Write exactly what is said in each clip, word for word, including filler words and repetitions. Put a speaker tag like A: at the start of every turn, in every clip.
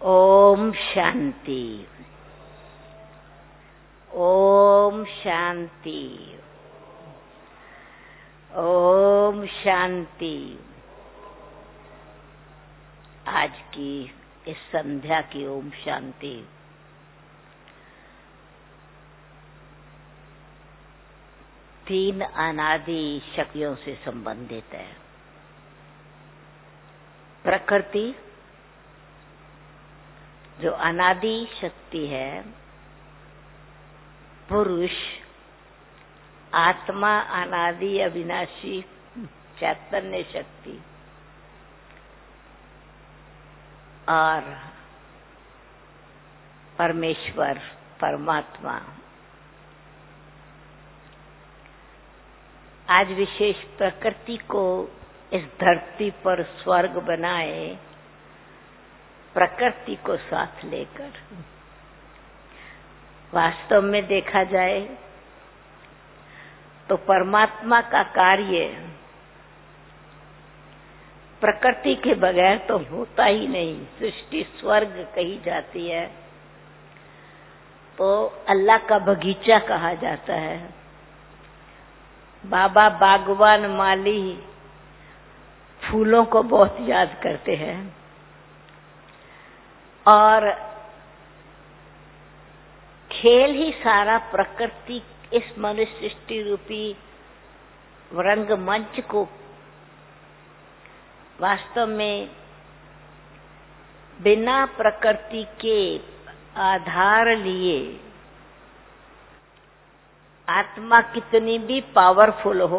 A: ओम शांति। ओम शांति। ओम शांति। आज की इस संध्या की ओम शांति तीन अनादि शक्तियों से संबंधित है। प्रकृति जो अनादि शक्ति है, पुरुष आत्मा अनादि अविनाशी चैतन्य शक्ति और परमेश्वर परमात्मा। आज विशेष प्रकृति को इस धरती पर स्वर्ग बनाए, प्रकृति को साथ लेकर। वास्तव में देखा जाए तो परमात्मा का कार्य प्रकृति के बगैर तो होता ही नहीं। सृष्टि स्वर्ग कही जाती है तो अल्लाह का बगीचा कहा जाता है। बाबा बागवान माली फूलों को बहुत याद करते हैं और खेल ही सारा प्रकृति इस मनुष्य सृष्टि रूपी रंगमंच को वास्तव में बिना प्रकृति के आधार लिए आत्मा कितनी भी पावरफुल हो,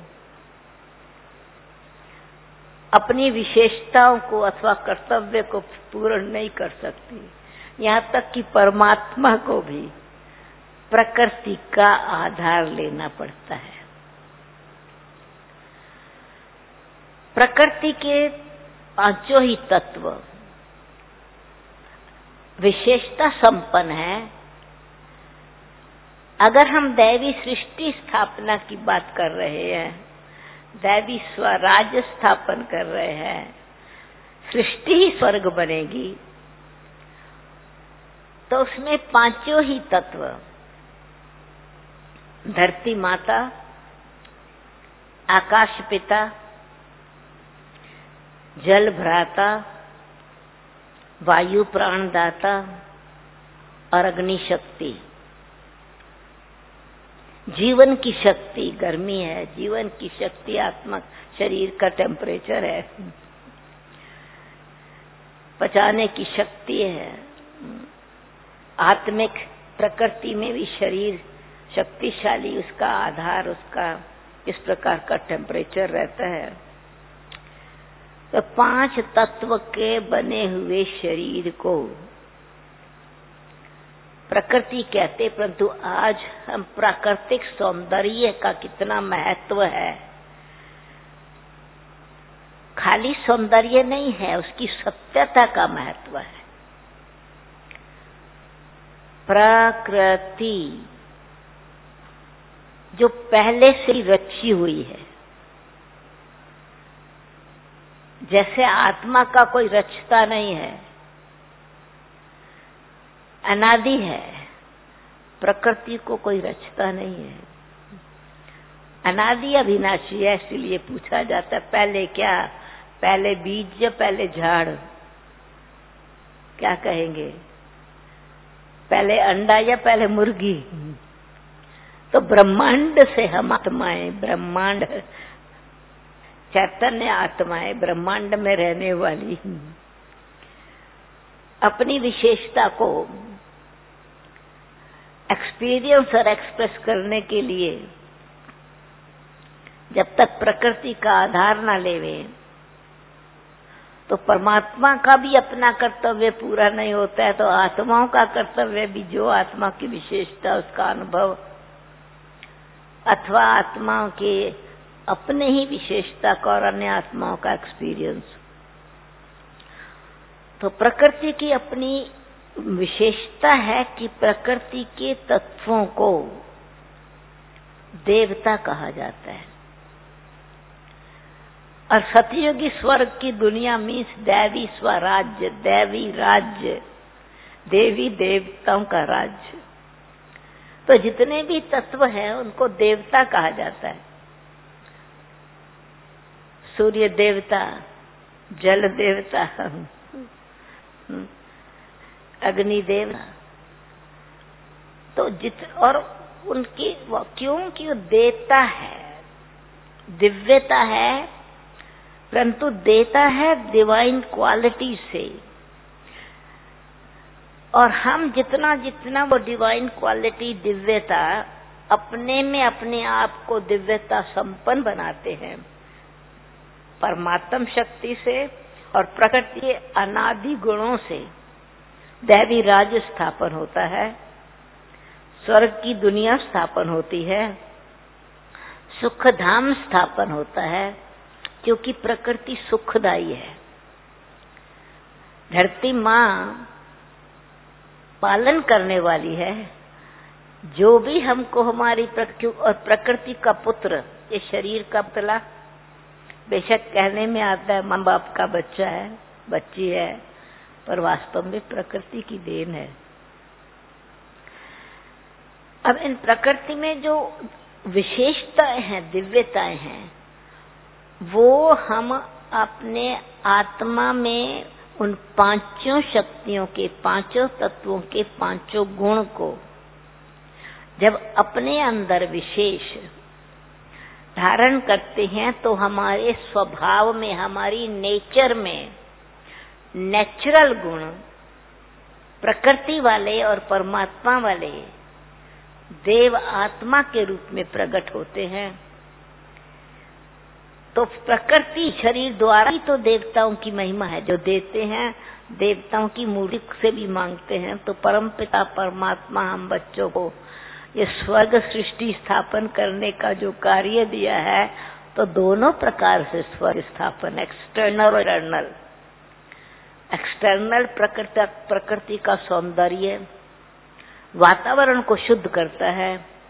A: अपनी विशेषताओं को अथवा कर्तव्य को पूर्ण नहीं कर सकती। यहाँ तक कि परमात्मा को भी प्रकृति का आधार लेना पड़ता है। प्रकृति के पांचों ही तत्व विशेषता संपन्न है। अगर हम दैवी सृष्टि स्थापना की बात कर रहे हैं, दैवी स्वराज्य स्थापन कर रहे हैं, सृष्टि ही स्वर्ग बनेगी, तो उसमें पांचों ही तत्व धरती माता, आकाश पिता, जल भ्राता, वायु प्राणदाता और अग्नि शक्ति। जीवन की शक्ति गर्मी है, जीवन की शक्ति आत्मा शरीर का टेम्परेचर है, पचाने की शक्ति है। आत्मिक प्रकृति में भी शरीर शक्तिशाली, उसका आधार उसका इस प्रकार का टेम्परेचर रहता है। तो पांच तत्व के बने हुए शरीर को प्रकृति कहते, परंतु आज हम प्राकृतिक सौंदर्य का कितना महत्व है। खाली सौंदर्य नहीं है, उसकी सत्यता का महत्व है। प्रकृति जो पहले से ही रची हुई है, जैसे आत्मा का कोई रचता नहीं है, अनादि है। प्रकृति को कोई रचता नहीं है, अनादि अविनाशी है। इसलिए पूछा जाता है पहले क्या, पहले बीज या पहले झाड़? क्या कहेंगे, पहले अंडा या पहले मुर्गी? तो ब्रह्मांड से हम आत्माएं, ब्रह्मांड चैतन्य आत्माएं, ब्रह्मांड में रहने वाली अपनी विशेषता को एक्सपीरियंस और एक्सप्रेस करने के लिए जब तक प्रकृति का आधार न लेवे तो परमात्मा का भी अपना कर्तव्य पूरा नहीं होता है। तो आत्माओं का कर्तव्य भी, जो आत्मा की विशेषता उसका अनुभव अथवा आत्माओं के अपने ही विशेषता का और अन्य आत्माओं का एक्सपीरियंस। तो प्रकृति की अपनी विशेषता है कि प्रकृति के तत्वों को देवता कहा जाता है। और सतयुगी स्वर्ग की दुनिया मीन्स दैवी स्वराज्य, दैवी राज्य, देवी देवताओं का राज्य। तो जितने भी तत्व हैं उनको देवता कहा जाता है। सूर्य देवता, जल देवता, अग्नि देवता। तो जित और उनकी क्योंकि देता है, दिव्यता है, परंतु देता है डिवाइन क्वालिटी से। और हम जितना जितना वो डिवाइन क्वालिटी, दिव्यता अपने में अपने आप को दिव्यता संपन्न बनाते हैं परमात्म शक्ति से और प्रकृति के अनादि गुणों से, दैवी राज्य स्थापन होता है, स्वर्ग की दुनिया स्थापन होती है, सुख धाम स्थापन होता है, क्योंकि प्रकृति सुखदायी है। धरती माँ पालन करने वाली है। जो भी हमको हमारी प्रकृति और प्रकृति का पुत्र, ये शरीर का पुतला बेशक कहने में आता है माँ बाप का बच्चा है, बच्ची है, पर वास्तव में प्रकृति की देन है। अब इन प्रकृति में जो विशेषताएं हैं, दिव्यताएं हैं, वो हम अपने आत्मा में उन पांचों शक्तियों के, पांचों तत्वों के पांचों गुण को जब अपने अंदर विशेष धारण करते हैं तो हमारे स्वभाव में, हमारी नेचर में नेचुरल गुण प्रकृति वाले और परमात्मा वाले देव आत्मा के रूप में प्रकट होते हैं। तो प्रकृति शरीर द्वारा ही तो देवताओं की महिमा है, जो देते हैं देवताओं की मूर्ति से भी मांगते हैं। तो परमपिता परमात्मा हम बच्चों को ये स्वर्ग सृष्टि स्थापन करने का जो कार्य दिया है, तो दोनों प्रकार से स्वर्ग स्थापन, एक्सटर्नल और इंटरनल। एक्सटर्नल प्रकृति प्रकृति का सौंदर्य वातावरण को शुद्ध करता है,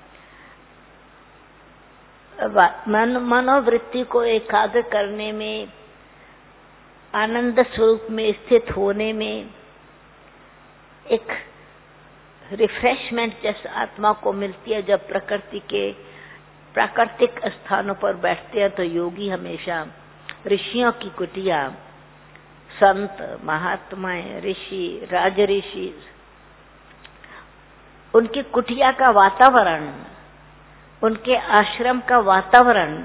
A: मन मनोवृत्ति को एकाग्र करने में, आनंद स्वरूप में स्थित होने में, एक रिफ्रेशमेंट जैसे आत्मा को मिलती है जब प्रकृति के प्राकृतिक स्थानों पर बैठते हैं। तो योगी हमेशा ऋषियों की कुटिया, संत महात्माएं, ऋषि, राज ऋषि, उनकी कुटिया का वातावरण, उनके आश्रम का वातावरण,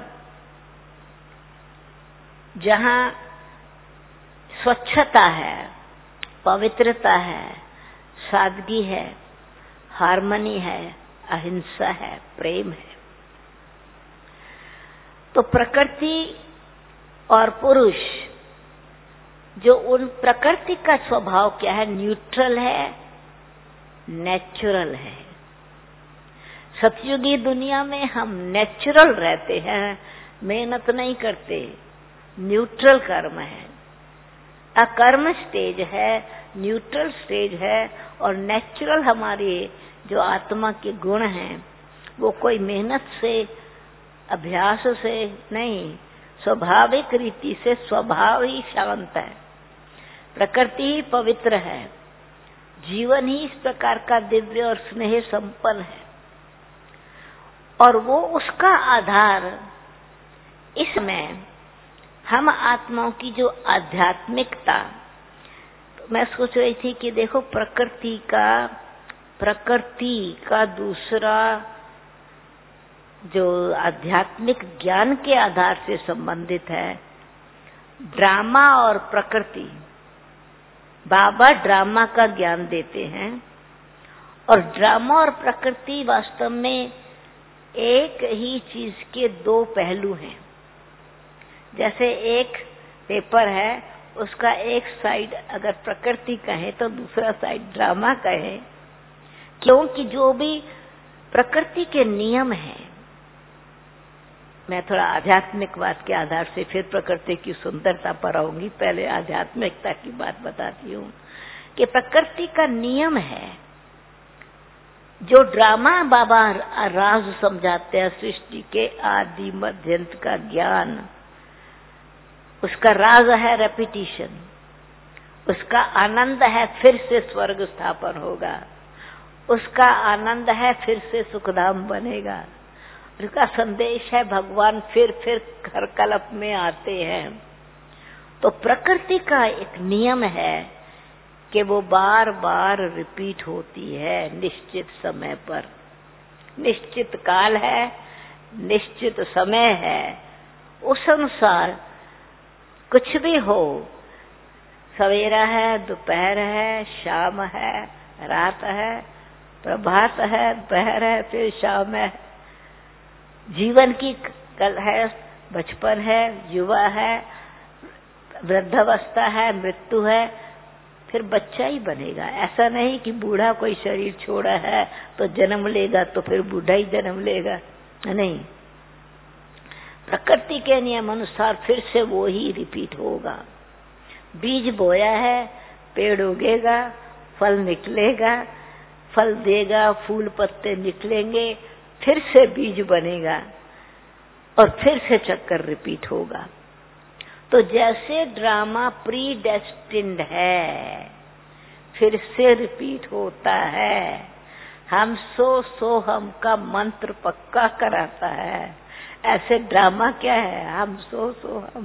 A: जहाँ स्वच्छता है, पवित्रता है, सादगी है, हार्मनी है, अहिंसा है, प्रेम है। तो प्रकृति और पुरुष, जो उन प्रकृति का स्वभाव क्या है, न्यूट्रल है, नेचुरल है। सतयुगी दुनिया में हम नेचुरल रहते हैं, मेहनत नहीं करते, न्यूट्रल कर्म है। अकर्म स्टेज है, न्यूट्रल स्टेज है, और नेचुरल हमारे जो आत्मा के गुण हैं वो कोई मेहनत से, अभ्यास से नहीं, स्वाभाविक रीति से स्वभाव ही शांत है, प्रकृति ही पवित्र है, जीवन ही इस प्रकार का दिव्य और स्नेह संपन्न है। और वो उसका आधार, इसमें हम आत्माओं की जो आध्यात्मिकता, तो मैं सोच रही थी कि देखो प्रकृति का प्रकृति का दूसरा जो आध्यात्मिक ज्ञान के आधार से संबंधित है, ड्रामा और प्रकृति। बाबा ड्रामा का ज्ञान देते हैं, और ड्रामा और प्रकृति वास्तव में एक ही चीज के दो पहलू हैं। जैसे एक पेपर है, उसका एक साइड अगर प्रकृति कहे तो दूसरा साइड ड्रामा कहे, क्योंकि जो भी प्रकृति के नियम हैं, मैं थोड़ा आध्यात्मिकवाद के आधार से फिर प्रकृति की सुंदरता पर आऊंगी, पहले आध्यात्मिकता की बात बताती हूँ कि प्रकृति का नियम है। जो ड्रामा बाबा राज समझाते हैं, सृष्टि के आदि मध्यंत का ज्ञान, उसका राज है रेपिटिशन, उसका आनंद है फिर से स्वर्ग स्थापन होगा, उसका आनंद है फिर से सुखधाम बनेगा, उसका संदेश है भगवान फिर फिर हर कल्प में आते हैं। तो प्रकृति का एक नियम है कि वो बार बार रिपीट होती है निश्चित समय पर। निश्चित काल है, निश्चित समय है, उस अनुसार कुछ भी हो, सवेरा है, दोपहर है, शाम है, रात है, प्रभात है, दोपहर है, फिर शाम है। जीवन की कल है, बचपन है, युवा है, वृद्धावस्था है, मृत्यु है, फिर बच्चा ही बनेगा। ऐसा नहीं कि बूढ़ा कोई शरीर छोड़ा है तो जन्म लेगा तो फिर बूढ़ा ही जन्म लेगा, नहीं। प्रकृति के नियम अनुसार फिर से वो ही रिपीट होगा। बीज बोया है, पेड़ उगेगा, फल निकलेगा, फल देगा, फूल पत्ते निकलेंगे, फिर से बीज बनेगा और फिर से चक्कर रिपीट होगा। तो जैसे ड्रामा प्री डेस्टिन्ड है, फिर से रिपीट होता है। हम सो सो हम का मंत्र पक्का कराता है। ऐसे ड्रामा क्या है, हम सो सो हम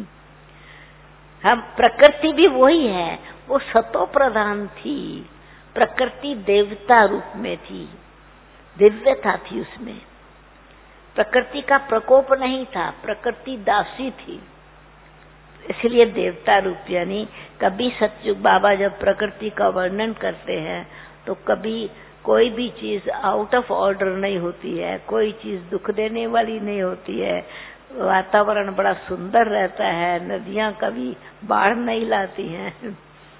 A: हम प्रकृति भी वही है, वो सतो प्रधान थी। प्रकृति देवता रूप में थी, दिव्यता थी उसमें। प्रकृति का प्रकोप नहीं था, प्रकृति दासी थी, इसलिए देवता रूप। यानी कभी सतयुग बाबा जब प्रकृति का वर्णन करते हैं तो कभी कोई भी चीज आउट ऑफ ऑर्डर नहीं होती है, कोई चीज दुख देने वाली नहीं होती है। वातावरण बड़ा सुंदर रहता है, नदियां कभी बाढ़ नहीं लाती हैं,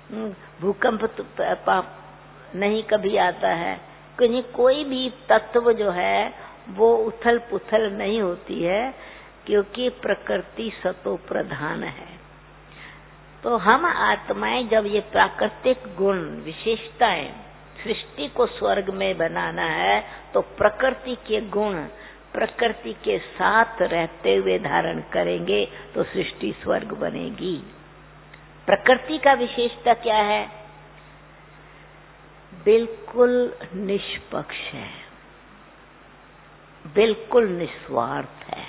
A: भूकंप नहीं कभी आता है, कहीं कोई भी तत्व जो है वो उथल पुथल नहीं होती है, क्योंकि प्रकृति सतो प्रधान है। तो हम आत्माएं जब ये प्राकृतिक गुण विशेषताएं, सृष्टि को स्वर्ग में बनाना है तो प्रकृति के गुण प्रकृति के साथ रहते हुए धारण करेंगे तो सृष्टि स्वर्ग बनेगी। प्रकृति का विशेषता क्या है? बिल्कुल निष्पक्ष है, बिल्कुल निस्वार्थ है।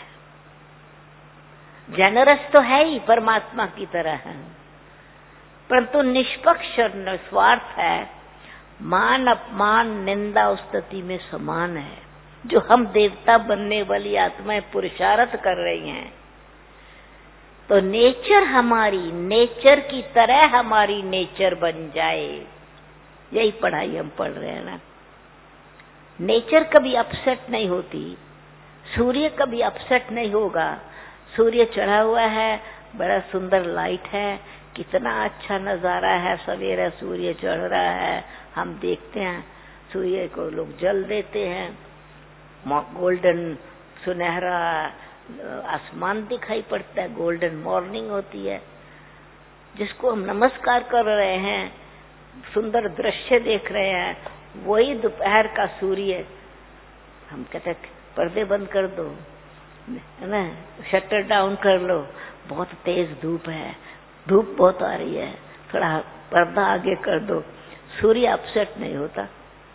A: जनरस तो है ही परमात्मा की तरह है, परंतु निष्पक्ष और निस्वार्थ है। मान अपमान निंदा स्तुति में समान है। जो हम देवता बनने वाली आत्माएं पुरुषार्थ कर रही हैं, तो नेचर हमारी नेचर की तरह हमारी नेचर बन जाए, यही पढ़ाई हम पढ़ रहे हैं ना। नेचर कभी अपसेट नहीं होती, सूर्य कभी अपसेट नहीं होगा। सूर्य चढ़ा हुआ है, बड़ा सुंदर लाइट है, कितना अच्छा नजारा है, सवेरा सूर्य चढ़ रहा है, हम देखते हैं। सूर्य को लोग जल देते हैं, गोल्डन सुनहरा आसमान दिखाई पड़ता है, गोल्डन मॉर्निंग होती है, जिसको हम नमस्कार कर रहे हैं, सुंदर दृश्य देख रहे हैं, वही दोपहर का सूर्य। हम कहते हैं पर्दे बंद कर दो, है ना, शटर डाउन कर लो, बहुत तेज धूप है, धूप बहुत आ रही है, थोड़ा पर्दा आगे कर दो। सूर्य अपसेट नहीं होता,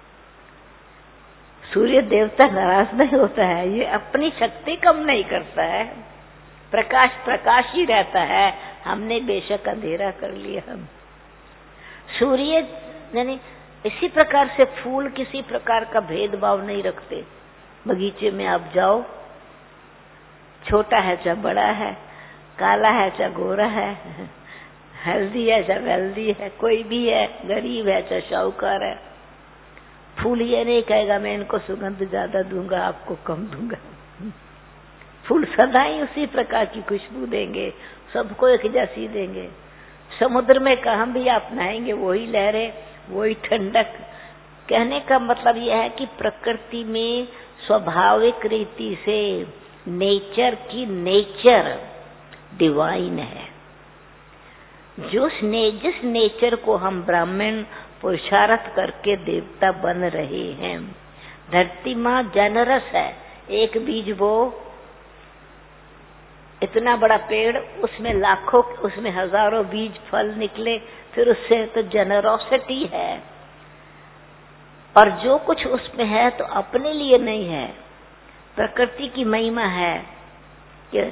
A: सूर्य देवता नाराज नहीं होता है, ये अपनी शक्ति कम नहीं करता है, प्रकाश प्रकाश ही रहता है। हमने बेशक अंधेरा कर लिया। हम सूर्य यानी इसी प्रकार से फूल किसी प्रकार का भेदभाव नहीं रखते। बगीचे में आप जाओ, छोटा है चाहे बड़ा है, काला है चाहे गोरा है, हेल्दी है चाहे वेल्दी है, कोई भी है, गरीब है चाहे शाहूकार है, फूल ये नहीं कहेगा मैं इनको सुगंध ज्यादा दूंगा, आपको कम दूंगा। फूल सदा ही उसी प्रकार की खुशबू देंगे, सबको एक जैसी देंगे। समुद्र में कहाँ भी आप नहाएंगे वही लहरें, वही ठंडक। कहने का मतलब यह है कि प्रकृति में स्वाभाविक रीति से नेचर की नेचर डिवाइन है। जो ने, जिस नेचर को हम ब्राह्मण पुरुषार्थ करके देवता बन रहे हैं। धरती माँ जनरस है, एक बीज बो इतना बड़ा पेड़, उसमें लाखों, उसमें हजारों बीज फल निकले, फिर उससे तो जेनरोसिटी है। और जो कुछ उसमें है तो अपने लिए नहीं है, प्रकृति की महिमा है कि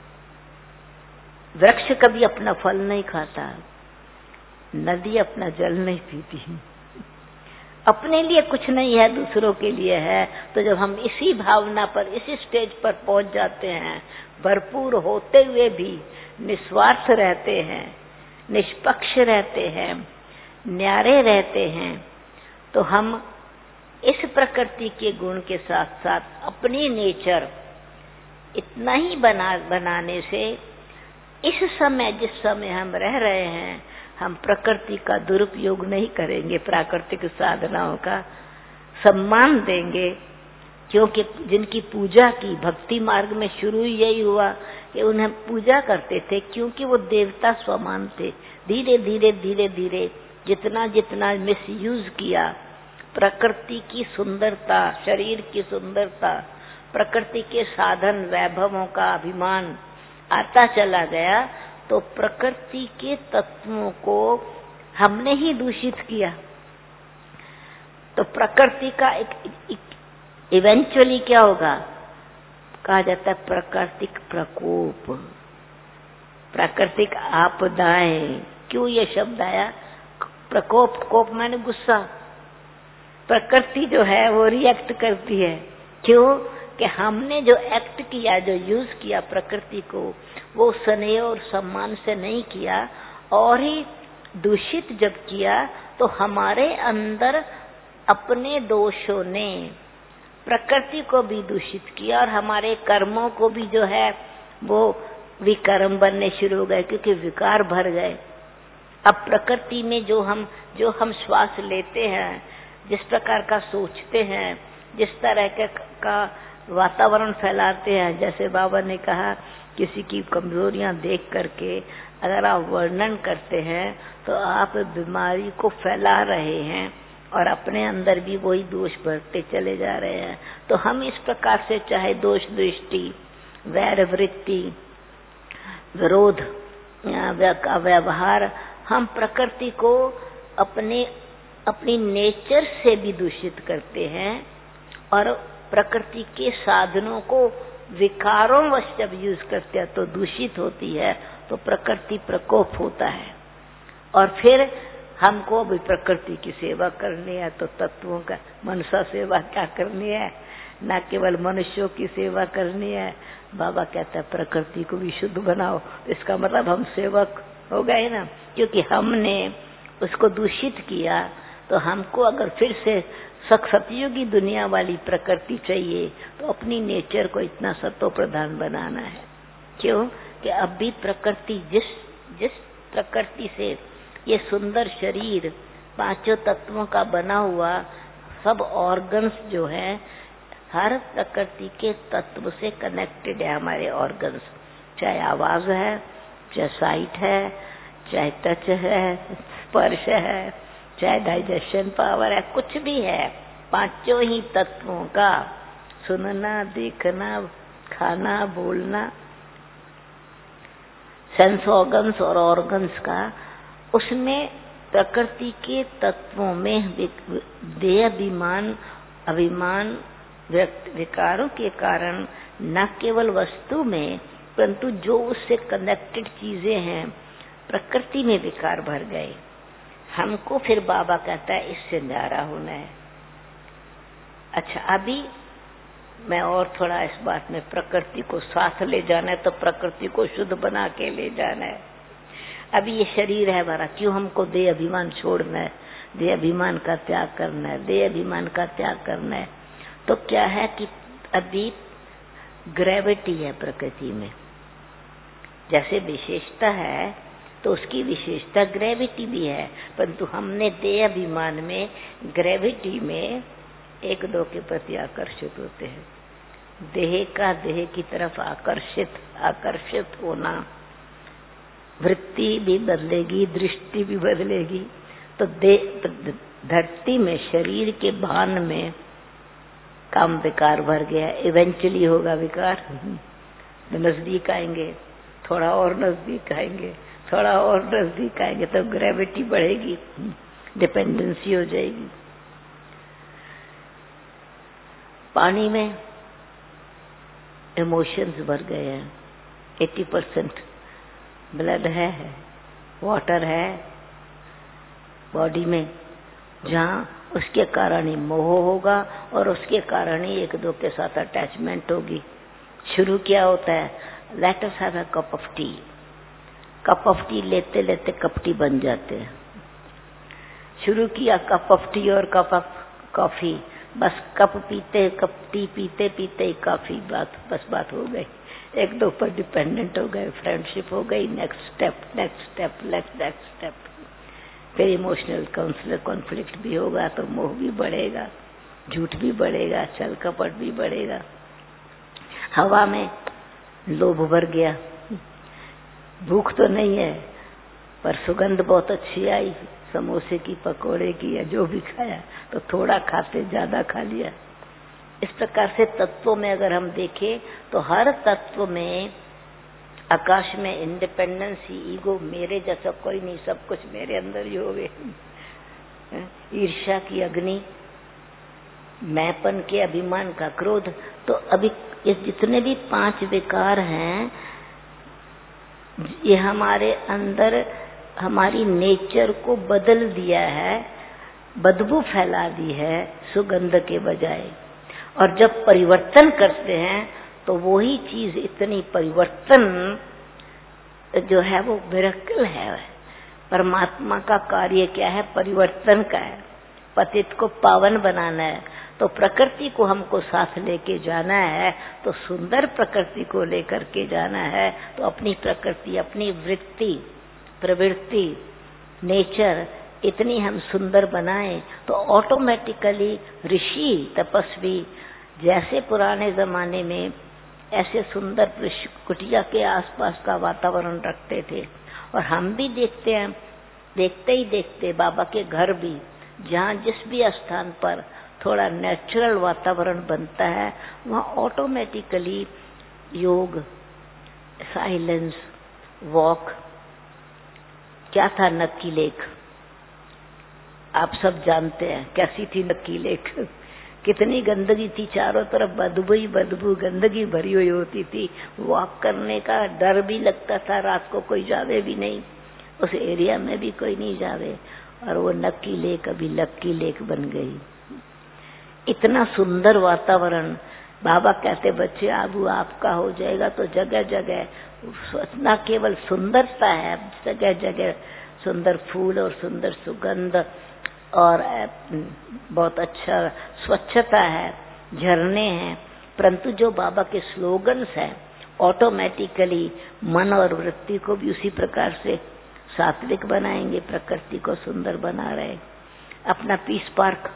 A: वृक्ष कभी अपना फल नहीं खाता, नदी अपना जल नहीं पीती, अपने लिए कुछ नहीं है, दूसरों के लिए है। तो जब हम इसी भावना पर, इसी स्टेज पर पहुंच जाते हैं, भरपूर होते हुए भी निस्वार्थ रहते हैं, निष्पक्ष रहते हैं, न्यारे रहते हैं, तो हम इस प्रकृति के गुण के साथ साथ अपनी नेचर इतना ही बना बनाने से इस समय, जिस समय हम रह रहे हैं, हम प्रकृति का दुरुपयोग नहीं करेंगे, प्राकृतिक साधनाओं का सम्मान देंगे। क्योंकि जिनकी पूजा की, भक्ति मार्ग में शुरू यही हुआ कि उन्हें पूजा करते थे, क्योंकि वो देवता समान थे। धीरे धीरे धीरे धीरे जितना जितना मिसयूज किया, प्रकृति की सुंदरता, शरीर की सुंदरता, प्रकृति के साधन वैभवों का अभिमान आता चला गया, तो प्रकृति के तत्वों को हमने ही दूषित किया। तो प्रकृति का एक, एक इवेंचुअली क्या होगा, कहा जाता है प्राकृतिक प्रकोप, प्राकृतिक आपदाएं। क्यों ये शब्द आया, प्रकोप, कोप माने गुस्सा। प्रकृति जो है वो रिएक्ट करती है। क्यों कि हमने जो एक्ट किया, जो यूज किया प्रकृति को, वो स्नेह और सम्मान से नहीं किया, और ही दूषित जब किया तो हमारे अंदर अपने दोषों ने प्रकृति को भी दूषित किया, और हमारे कर्मों को भी जो है वो विकर्म बनने शुरू हो गए, क्योंकि विकार भर गए। अब प्रकृति में जो हम जो हम श्वास लेते हैं, जिस प्रकार का सोचते हैं, जिस तरह के का वातावरण फैलाते हैं, जैसे बाबा ने कहा, किसी की कमजोरियां देख करके अगर आप वर्णन करते हैं तो आप बीमारी को फैला रहे हैं, और अपने अंदर भी वही दोष बढ़ते चले जा रहे हैं। तो हम इस प्रकार से चाहे दोष दृष्टि, वैर वृत्ति, विरोध का व्यवहार, हम प्रकृति को अपने अपनी नेचर से भी दूषित करते हैं, और प्रकृति के साधनों को विकारों वश जब यूज करते हैं तो दूषित होती है, तो प्रकृति प्रकोप होता है। और फिर हमको भी प्रकृति की सेवा करनी है, तो तत्वों का मनुष्य सेवा क्या करनी है, न केवल मनुष्यों की सेवा करनी है। बाबा कहता है प्रकृति को भी शुद्ध बनाओ। इसका मतलब हम सेवक हो गए ना, क्योंकि हमने उसको दूषित किया। तो हमको अगर फिर से सतयुगी दुनिया वाली प्रकृति चाहिए, तो अपनी नेचर को इतना सत्व प्रधान बनाना है। क्यों कि अब भी प्रकृति, जिस जिस प्रकृति से ये सुंदर शरीर पांचों तत्वों का बना हुआ, सब ऑर्गन्स जो है हर प्रकृति के तत्व से कनेक्टेड है। हमारे ऑर्गन्स, चाहे आवाज है, चाहे साइट है, चाहे टच है, स्पर्श है, चाहे डाइजेशन पावर है, कुछ भी है, पांचों ही तत्वों का, सुनना, देखना, खाना, बोलना, सेंस ऑर्गन्स और ऑर्गन्स का, उसमें प्रकृति के तत्वों में देह अभिमान अभिमान विकारों के कारण न केवल वस्तु में, परंतु जो उससे कनेक्टेड चीजें हैं प्रकृति में विकार भर गए। हमको फिर बाबा कहता है इससे न्यारा होना है। अच्छा, अभी मैं और थोड़ा इस बात में, प्रकृति को साथ ले जाना है तो प्रकृति को शुद्ध बना के ले जाना है। अभी ये शरीर है हमारा, क्यों हमको देह अभिमान छोड़ना है, देह अभिमान का त्याग करना है, देह अभिमान का त्याग करना है। तो क्या है कि अभी ग्रेविटी है प्रकृति में, जैसे विशेषता है तो उसकी विशेषता ग्रेविटी भी है, परंतु हमने देह अभिमान में, ग्रेविटी में एक दो के प्रति आकर्षित होते हैं। देह का देह की तरफ आकर्षित आकर्षित होना, वृत्ति भी बदलेगी, दृष्टि भी बदलेगी। तो धरती में, शरीर के भान में काम विकार भर गया, इवेंचुअली होगा विकार। नजदीक आएंगे, थोड़ा और नजदीक आएंगे, थोड़ा और नजदीक आएंगे, तो ग्रेविटी बढ़ेगी, डिपेंडेंसी हो जाएगी। पानी में इमोशंस भर गए हैं, अस्सी परसेंट ब्लड है, वाटर है बॉडी में, जहाँ उसके कारण ही मोह होगा और उसके कारण ही एक दो के साथ अटैचमेंट होगी। शुरू क्या होता है, let us have a cup of tea, cup of tea लेते लेते कपटी बन जाते हैं। शुरू किया कप ऑफ टी और कप ऑफ कॉफी, बस कप पीते कप टी पीते पीते ही काफी बात बस बात हो गई, एक दो पर डिपेंडेंट हो गए, फ्रेंडशिप हो गई, next step next step next step, फिर इमोशनल काउंसलर कॉन्फ्लिक्ट भी होगा तो मोह भी बढ़ेगा, झूठ भी बढ़ेगा, छल कपट भी बढ़ेगा। हवा में लोभ भर गया, भूख तो नहीं है पर सुगंध बहुत अच्छी आई समोसे की, पकोड़े की, या जो भी खाया तो थोड़ा खाते ज्यादा खा लिया। इस प्रकार से तत्वों में अगर हम देखें तो हर तत्व में आकाश में इंडिपेंडेंस ही, ईगो मेरे जैसा कोई नहीं, सब कुछ मेरे अंदर ही हो गए, ईर्ष्या की अग्नि, मैंपन के अभिमान का क्रोध। तो अभी ये जितने भी पांच विकार हैं, ये हमारे अंदर हमारी नेचर को बदल दिया है, बदबू फैला दी है सुगंध के बजाय। और जब परिवर्तन करते हैं तो वही चीज इतनी परिवर्तन जो है वो मिरेकल है। परमात्मा का कार्य क्या है, परिवर्तन का है, पतित को पावन बनाना है। तो प्रकृति को हमको साथ लेके जाना है, तो सुंदर प्रकृति को लेकर के जाना है। तो अपनी प्रकृति, अपनी वृत्ति, प्रवृत्ति, नेचर इतनी हम सुंदर बनाएं तो ऑटोमेटिकली ऋषि तपस्वी जैसे पुराने जमाने में ऐसे सुंदर कुटिया के आसपास का वातावरण रखते थे, और हम भी देखते हैं, देखते ही देखते बाबा के घर भी, जहाँ जिस भी स्थान पर थोड़ा नेचुरल वातावरण बनता है वहाँ ऑटोमेटिकली योग, साइलेंस, वॉक। क्या था नक्की लेक, आप सब जानते हैं कैसी थी नक्की लेक, कितनी गंदगी थी, चारों तरफ बदबू ही बदबू, गंदगी भरी हुई होती थी। वॉक करने का डर भी लगता था, रात को कोई जावे भी नहीं, उस एरिया में भी कोई नहीं जावे। और वो नक्की लेक अभी लक्की लेक बन गई। इतना सुंदर वातावरण। बाबा कहते बच्चे आबू आपका हो जाएगा, तो जगह जगह न केवल सुंदरता है, जगह जगह सुंदर फूल और सुंदर सुगंध और बहुत अच्छा स्वच्छता है, झरने हैं, परंतु जो बाबा के स्लोगन्स हैं ऑटोमेटिकली मन और वृत्ति को भी उसी प्रकार से सात्विक बनाएंगे, प्रकृति को सुंदर बना रहे। अपना पीस पार्क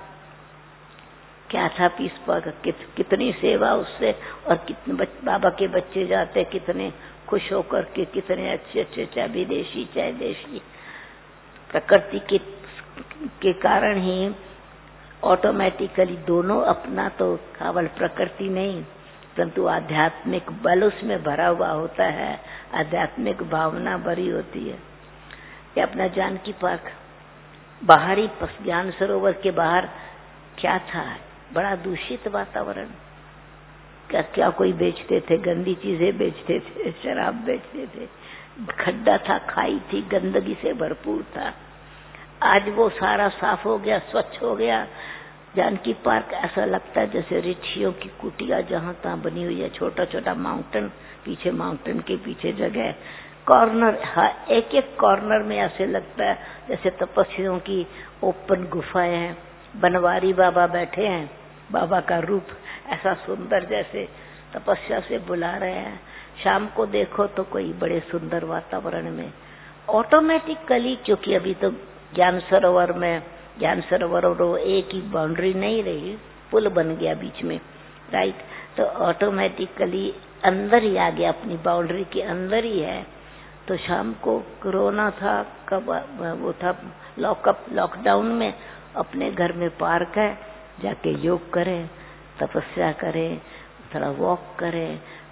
A: क्या था, पीस पार्क कित, कितनी सेवा उससे, और कितने बाबा के बच्चे जाते कितने खुश होकर के, कितने अच्छे अच्छे, चाहे विदेशी चाहे देशी। प्रकृति के के कारण ही ऑटोमेटिकली दोनों अपना तो केवल प्रकृति नहीं परंतु आध्यात्मिक बल उसमें भरा हुआ होता है, आध्यात्मिक भावना भरी होती है। ये अपना जानकी पार्क बाहरी ज्ञान सरोवर के बाहर क्या था, बड़ा दूषित वातावरण। क्या क्या कोई बेचते थे, गंदी चीजें बेचते थे, शराब बेचते थे, खड्डा था, खाई थी, गंदगी से भरपूर था। आज वो सारा साफ हो गया, स्वच्छ हो गया। जानकी पार्क ऐसा लगता है जैसे ऋषियों की कुटिया जहाँ तहाँ बनी हुई है, छोटा छोटा माउंटेन, पीछे माउंटेन के पीछे जगह, कॉर्नर, हाँ एक एक कॉर्नर में ऐसे लगता है जैसे तपस्वियों की ओपन गुफाएं हैं, बनवारी बाबा बैठे हैं, बाबा का रूप ऐसा सुंदर जैसे तपस्या से बुला रहे हैं। शाम को देखो तो कोई बड़े सुंदर वातावरण में ऑटोमेटिकली, क्योंकि अभी तो ज्ञान सरोवर में, ज्ञान सरोवर और एक ही बाउंड्री नहीं रही, पुल बन गया बीच में, राइट, तो ऑटोमेटिकली अंदर ही आ गया, अपनी बाउंड्री के अंदर ही है। तो शाम को कोरोना था, कब वो था लॉकअप, लॉकडाउन में अपने घर में पार्क है, जाके योग करें, तपस्या करें, थोड़ा वॉक करें,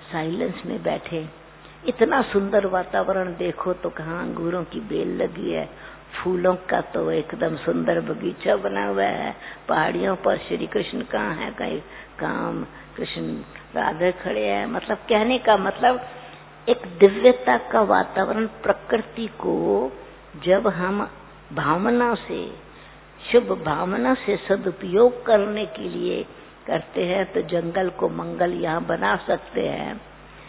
A: साइलेंस में बैठे, इतना सुंदर वातावरण देखो तो कहाँ अंगूरों की बेल लगी है, फूलों का तो एकदम सुंदर बगीचा बना हुआ है, पहाड़ियों पर श्री कृष्ण कहाँ है, कहीं काम कृष्ण राधे खड़े हैं। मतलब कहने का मतलब एक दिव्यता का वातावरण, प्रकृति को जब हम भावना से, शुभ भावना से सदुपयोग करने के लिए करते हैं तो जंगल को मंगल यहाँ बना सकते हैं।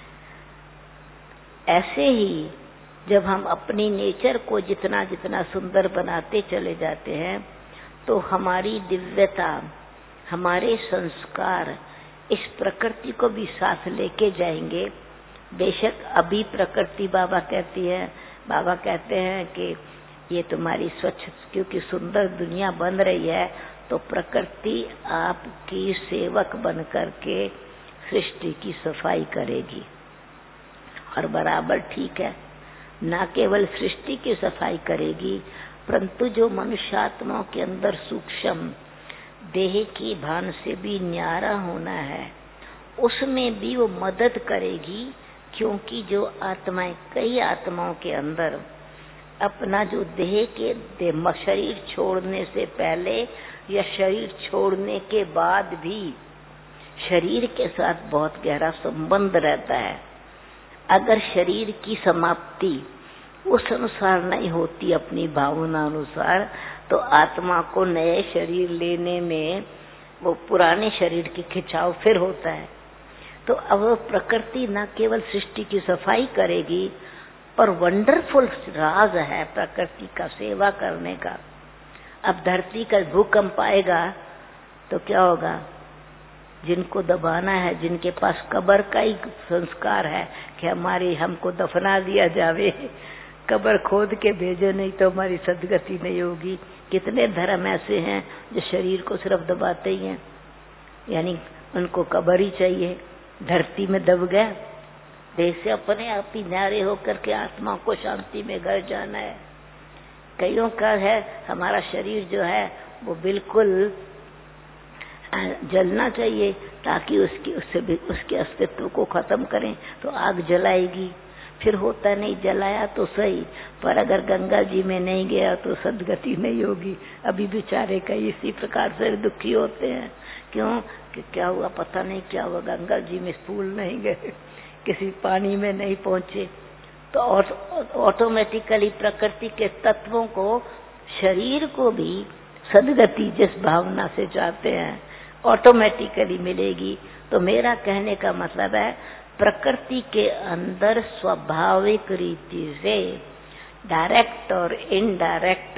A: ऐसे ही जब हम अपनी नेचर को जितना जितना सुंदर बनाते चले जाते हैं तो हमारी दिव्यता, हमारे संस्कार इस प्रकृति को भी साथ लेके जाएंगे। बेशक अभी प्रकृति बाबा कहती है, बाबा कहते हैं कि ये तुम्हारी स्वच्छ, क्योंकि सुंदर दुनिया बन रही है तो प्रकृति आपकी सेवक बन करके सृष्टि की सफाई करेगी। और बराबर ठीक है, न केवल सृष्टि की सफाई करेगी परंतु जो मनुष्यात्माओं के अंदर सूक्ष्म देह की भान से भी न्यारा होना है उसमें भी वो मदद करेगी। क्योंकि जो आत्माएं, कई आत्माओं के अंदर अपना जो देह के देह शरीर छोड़ने से पहले या शरीर छोड़ने के बाद भी शरीर के साथ बहुत गहरा संबंध रहता है। अगर शरीर की समाप्ति उस अनुसार नहीं होती, अपनी भावना अनुसार, तो आत्मा को नए शरीर लेने में वो पुराने शरीर की खिंचाव फिर होता है। तो अब प्रकृति न केवल सृष्टि की सफाई करेगी पर वंडरफुल राज है प्रकृति का सेवा करने का। अब धरती का भूकंप आएगा तो क्या होगा, जिनको दबाना है, जिनके पास कब्र का ही संस्कार है कि हमारी हमको दफना दिया जावे, कब्र खोद के भेजे नहीं तो हमारी सदगति नहीं होगी। कितने धर्म ऐसे हैं जो शरीर को सिर्फ दबाते ही हैं, यानी उनको कब्र ही चाहिए, धरती में दब गया, देह से अपने आप ही न्यारे होकर के आत्मा को शांति में घर जाना है। कईयों का है हमारा शरीर जो है वो बिल्कुल जलना चाहिए ताकि उसकी उससे भी उसके अस्तित्व को खत्म करें, तो आग जलाएगी, फिर होता नहीं, जलाया तो सही पर अगर गंगा जी में नहीं गया तो सदगति नहीं होगी। अभी बेचारे कई इसी प्रकार से दुखी होते हैं। क्यों कि क्या हुआ पता नहीं, क्या हुआ, गंगा जी में फूल नहीं गए, किसी पानी में नहीं पहुंचे। तो ऑटोमेटिकली प्रकृति के तत्वों को, शरीर को भी सदगति जिस भावना से चाहते हैं ऑटोमेटिकली मिलेगी। तो मेरा कहने का मतलब है प्रकृति के अंदर स्वाभाविक रीति से डायरेक्ट और इनडायरेक्ट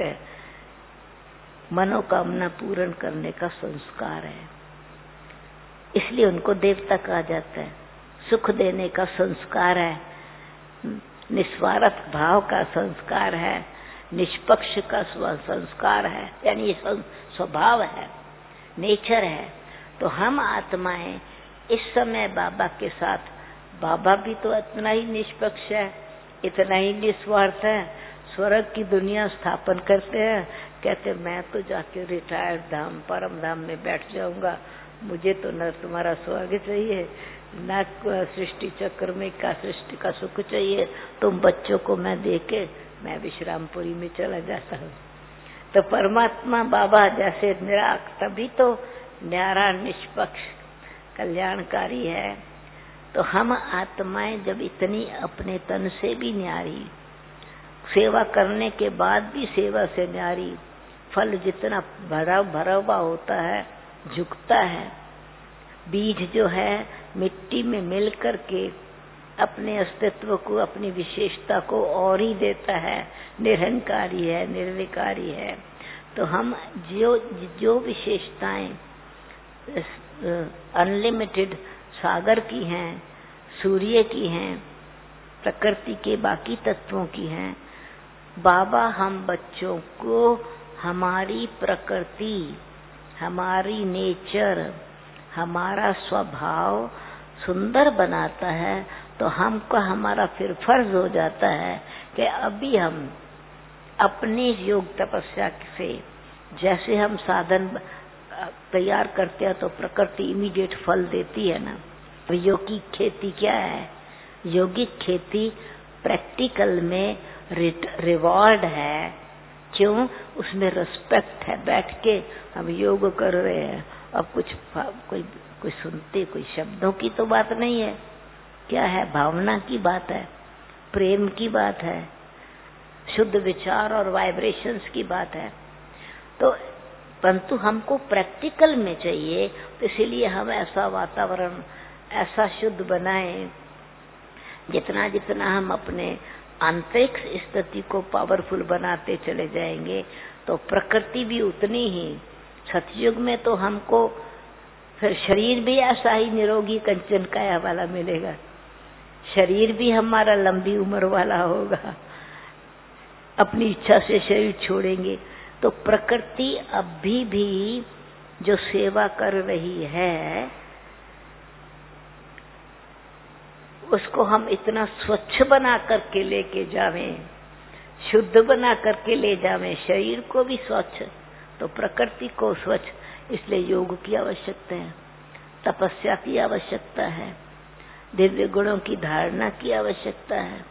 A: मनोकामना पूर्ण करने का संस्कार है, इसलिए उनको देवता कहा जाता है। सुख देने का संस्कार है, निस्वार्थ भाव का संस्कार है, निष्पक्ष का संस्कार है, यानी ये स्वभाव है, नेचर है। तो हम आत्माएं इस समय बाबा के साथ, बाबा भी तो इतना ही निष्पक्ष है, इतना ही निस्वार्थ है, स्वर्ग की दुनिया स्थापन करते हैं, कहते मैं तो जाके रिटायर्ड धाम परम धाम में बैठ जाऊंगा, मुझे तो न तुम्हारा स्वर्ग चाहिए न सृष्टि चक्र में का सृष्टि का सुख चाहिए, तुम बच्चों को मैं देके मैं विश्रामपुरी में चला जाता हूँ। तो परमात्मा बाबा जैसे निराक, तभी तो न्यारा निष्पक्ष कल्याणकारी है। तो हम आत्माएं जब इतनी अपने तन से भी न्यारी, सेवा करने के बाद भी सेवा से न्यारी, फल जितना भरा भरा हुआ होता है झुकता है। बीज जो है मिट्टी में मिल करके अपने अस्तित्व को, अपनी विशेषता को और ही देता है, निरहंकारी है, निर्विकारी है। तो हम जो जो विशेषताएं अनलिमिटेड सागर की हैं, सूर्य की हैं, प्रकृति के बाकी तत्वों की हैं, बाबा हम बच्चों को हमारी प्रकृति, हमारी नेचर, हमारा स्वभाव सुंदर बनाता है। तो हमको हमारा फिर फर्ज हो जाता है कि अभी हम अपने योग तपस्या से, जैसे हम साधन तैयार करते हैं तो प्रकृति इमीडिएट फल देती है ना, योगिक खेती क्या है? योगिक खेती प्रैक्टिकल में रिवॉर्ड है। क्यों? उसमें रिस्पेक्ट है। बैठ के हम योग कर रहे हैं, अब कुछ कोई कोई सुनते, कोई शब्दों की तो बात नहीं है। क्या है? भावना की बात है, प्रेम की बात है, शुद्ध विचार और वाइब्रेशंस की बात है। तो परंतु हमको प्रैक्टिकल में चाहिए, तो इसीलिए हम ऐसा वातावरण ऐसा शुद्ध बनाएं, जितना जितना हम अपने आंतरिक स्थिति को पावरफुल बनाते चले जाएंगे तो प्रकृति भी उतनी ही। सतयुग में तो हमको फिर शरीर भी ऐसा ही निरोगी कंचन काया वाला मिलेगा, शरीर भी हमारा लंबी उम्र वाला होगा, अपनी इच्छा से शरीर छोड़ेंगे। तो प्रकृति अभी भी जो सेवा कर रही है, उसको हम इतना स्वच्छ बना करके लेके जावें, शुद्ध बना करके ले जावें, शरीर को भी स्वच्छ तो प्रकृति को स्वच्छ। इसलिए योग की आवश्यकता है, तपस्या की आवश्यकता है, दिव्य गुणों की धारणा की आवश्यकता है।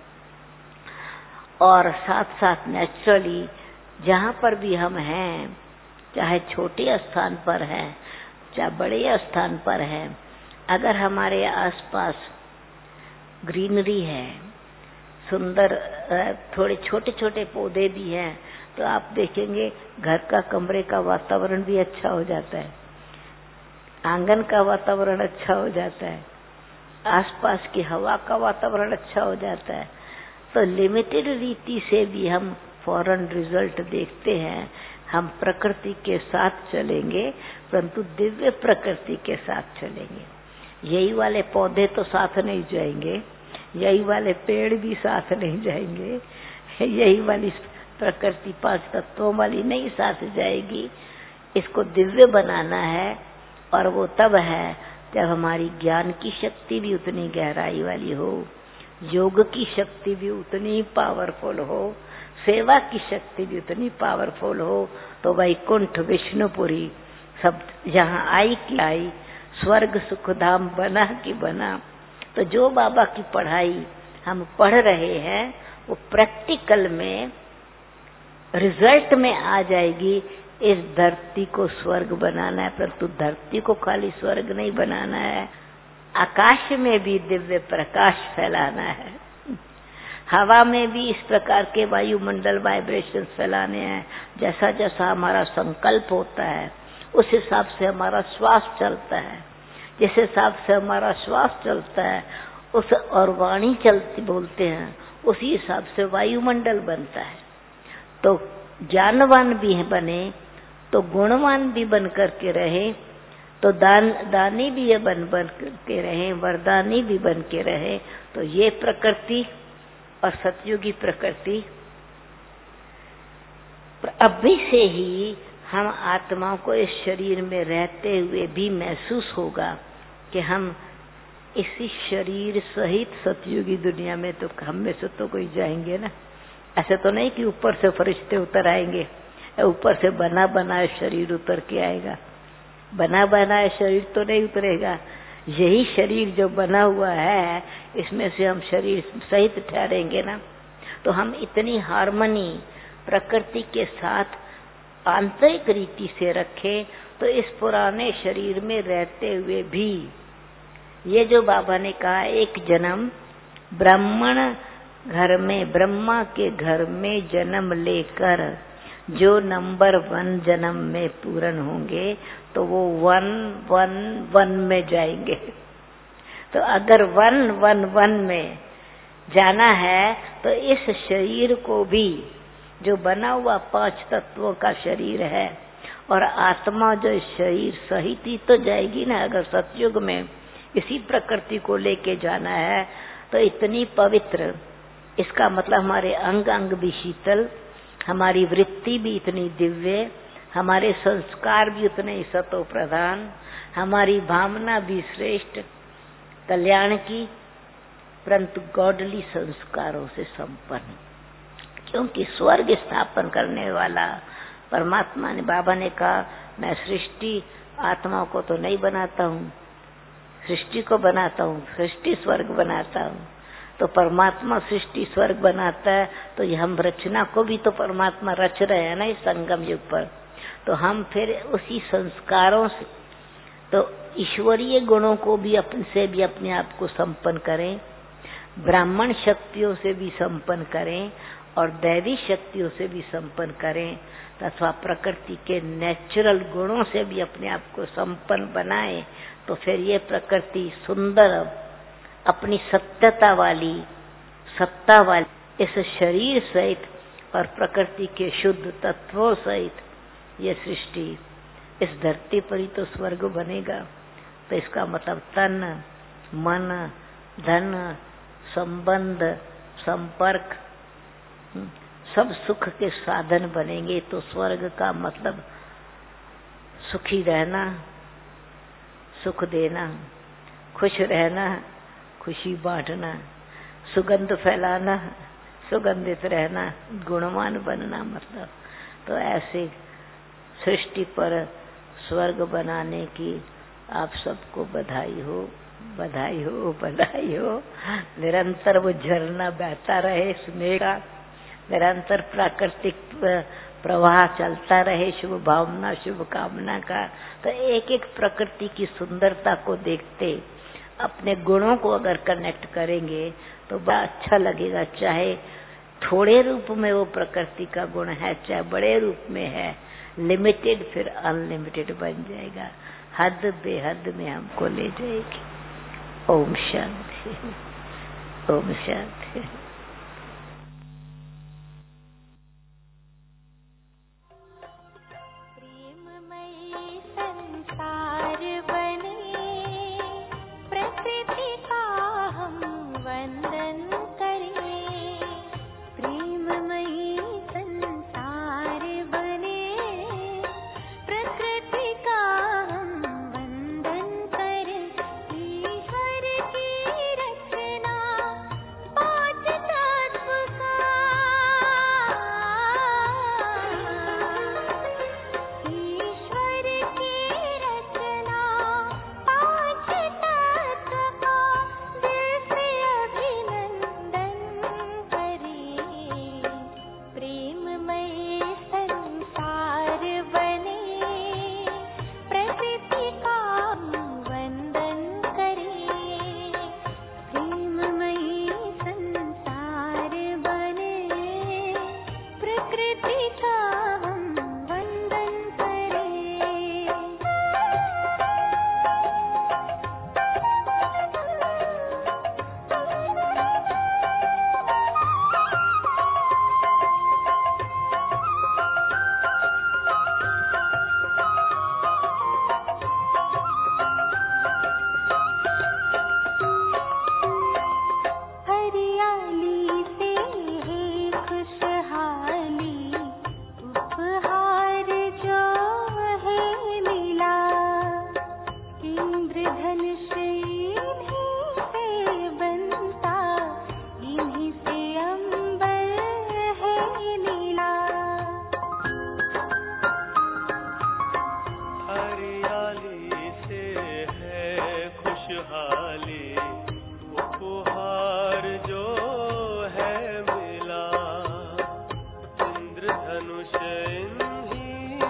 A: और साथ साथ नेचुरली जहाँ पर भी हम हैं, चाहे छोटे स्थान पर हैं चाहे बड़े स्थान पर हैं, अगर हमारे आसपास ग्रीनरी है, सुंदर थोड़े छोटे छोटे पौधे भी हैं, तो आप देखेंगे घर का कमरे का वातावरण भी अच्छा हो जाता है, आंगन का वातावरण अच्छा हो जाता है, आसपास की हवा का वातावरण अच्छा हो जाता है। तो लिमिटेड रीति से भी हम फौरन रिजल्ट देखते हैं। हम प्रकृति के साथ चलेंगे, परंतु दिव्य प्रकृति के साथ चलेंगे। यही वाले पौधे तो साथ नहीं जाएंगे, यही वाले पेड़ भी साथ नहीं जाएंगे, यही वाली प्रकृति पांच तत्वों वाली नहीं साथ जाएगी। इसको दिव्य बनाना है, और वो तब है जब हमारी ज्ञान की शक्ति भी उतनी गहराई वाली हो, योग की शक्ति भी उतनी पावरफुल हो, सेवा की शक्ति भी उतनी पावरफुल हो। तो वैकुंठ विष्णुपुरी सब जहाँ आई की आई, स्वर्ग सुखधाम बना की बना। तो जो बाबा की पढ़ाई हम पढ़ रहे हैं वो प्रैक्टिकल में रिजल्ट में आ जाएगी। इस धरती को स्वर्ग बनाना है, परंतु धरती को खाली स्वर्ग नहीं बनाना है, आकाश में भी दिव्य प्रकाश फैलाना है, हवा में भी इस प्रकार के वायुमंडल वाइब्रेशन फैलाने हैं। जैसा जैसा हमारा संकल्प होता है उस हिसाब से हमारा श्वास चलता है, जिस हिसाब से हमारा श्वास चलता है उस और वाणी चलती बोलते हैं, उसी हिसाब से वायुमंडल बनता है। तो ज्ञानवान भी बने तो गुणवान भी बन करके रहे, तो दान दानी भी ये बन बन के रहे, वरदानी भी बन के रहे। तो ये प्रकृति और सतयुगी प्रकृति अभी से ही हम आत्माओं को इस शरीर में रहते हुए भी महसूस होगा कि हम इसी शरीर सहित सतयुगी दुनिया में, तो हम में से तो कोई जाएंगे ना। ऐसे तो नहीं कि ऊपर से फरिश्ते उतर आएंगे, ऊपर से बना बनाए शरीर उतर के आएगा। बना बनाए शरीर तो नहीं उतरेगा, यही शरीर जो बना हुआ है इसमें से हम शरीर सहित ठहरेंगे ना। तो हम इतनी हार्मनी प्रकृति के साथ आंतरिक रीति से रखें, तो इस पुराने शरीर में रहते हुए भी ये जो बाबा ने कहा एक जन्म ब्राह्मण घर में, ब्रह्मा के घर में जन्म लेकर जो नंबर वन जन्म में पूर्ण होंगे तो वो वन वन वन में जाएंगे। तो अगर वन वन वन में जाना है तो इस शरीर को भी, जो बना हुआ पांच तत्वों का शरीर है, और आत्मा जो शरीर सहित ही तो जाएगी ना। अगर सतयुग में इसी प्रकृति को लेके जाना है तो इतनी पवित्र, इसका मतलब हमारे अंग अंग भी शीतल, हमारी वृत्ति भी इतनी दिव्य, हमारे संस्कार भी उतने ही सतो प्रधान, हमारी भावना भी श्रेष्ठ कल्याण की, परंतु गॉडली संस्कारों से संपन्न। क्योंकि स्वर्ग स्थापन करने वाला परमात्मा ने, बाबा ने कहा मैं सृष्टि आत्माओं को तो नहीं बनाता हूँ, सृष्टि को बनाता हूँ, सृष्टि स्वर्ग बनाता हूँ। तो परमात्मा सृष्टि स्वर्ग बनाता है, तो ये हम रचना को भी तो परमात्मा रच रहे हैं ना इस संगम युग पर। तो हम फिर उसी संस्कारों से तो ईश्वरीय गुणों को भी अपने से भी अपने आप को संपन्न करें, ब्राह्मण शक्तियों से भी संपन्न करें और दैवी शक्तियों से भी संपन्न करें, तथा प्रकृति के नेचुरल गुणों से भी अपने आप को संपन्न बनाएं। तो फिर ये प्रकृति सुंदर अपनी सत्यता वाली सत्ता वाली इस शरीर सहित और प्रकृति के शुद्ध तत्वों सहित ये सृष्टि इस धरती पर ही तो स्वर्ग बनेगा। तो इसका मतलब तन, मन, धन, संबंध, संपर्क सब सुख के साधन बनेंगे। तो स्वर्ग का मतलब सुखी रहना, सुख देना, खुश रहना, खुशी बांटना, सुगंध फैलाना, सुगंधित रहना, गुणवान बनना। मतलब तो ऐसे सृष्टि पर स्वर्ग बनाने की आप सबको बधाई हो, बधाई हो, बधाई हो। निरंतर वो झरना बहता रहे स्नेह का, निरंतर प्राकृतिक प्रवाह चलता रहे शुभ भावना शुभ कामना का। तो एक एक प्रकृति की सुंदरता को देखते अपने गुणों को अगर कनेक्ट करेंगे तो बड़ा अच्छा लगेगा। चाहे थोड़े रूप में वो प्रकृति का गुण है, चाहे बड़े रूप में है, लिमिटेड फिर अनलिमिटेड बन जाएगा, हद बेहद में हमको ले जाएगी। ओम शांति, ओम शांति।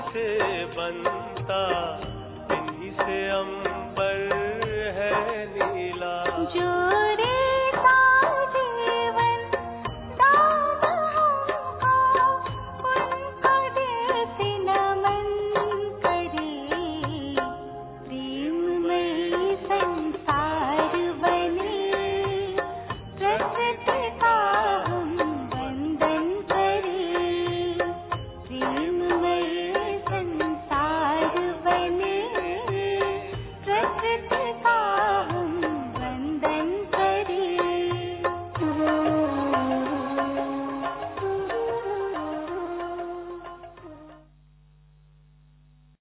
B: बनता इन्हीं से अंबर है।